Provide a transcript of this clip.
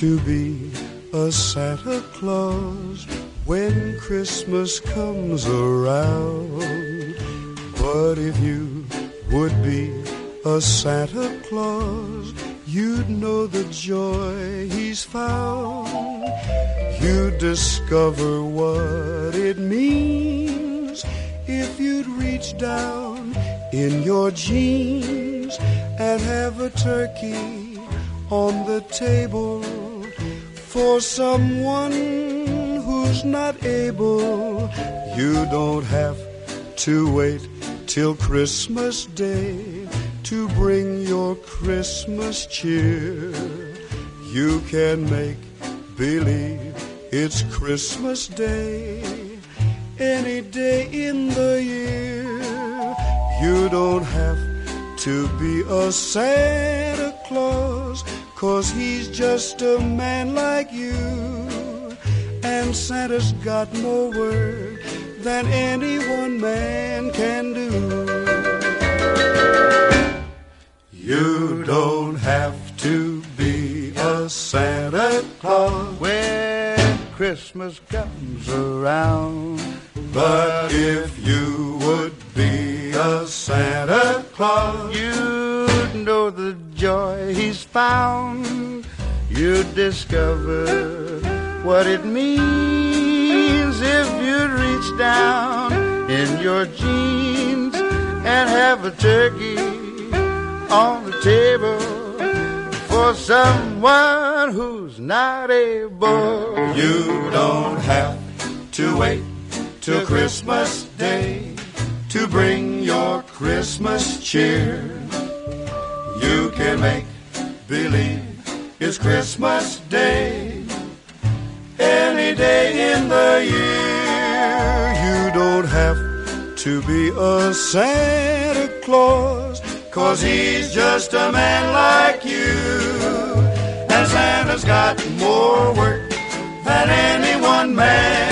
to be a Santa Claus when Christmas comes around. But if you would be a Santa Claus, you'd know the joy he's found. You'd discover what it means if you'd reach down in your jeans and have a turkey on the table for someone who's not able. You don't have to wait till Christmas Day to bring your Christmas cheer. You can make believe it's Christmas Day any day in the year. You don't have to be a Santa Claus, 'cause he's just a man like you. And Santa's got more work than any one man can do. You don't have to be a Santa Claus when Christmas comes around. But if you would be a Santa Claus, you'd know the joy he's found. You'd discover what it means if you'd reach down in your jeans and have a turkey on the table for someone who's not able. You don't have to wait till Christmas Day to bring your Christmas cheer. You can make believe it's Christmas Day any day in the year. You don't have to be a Santa Claus, 'cause he's just a man like you. And Santa's got more work than any one man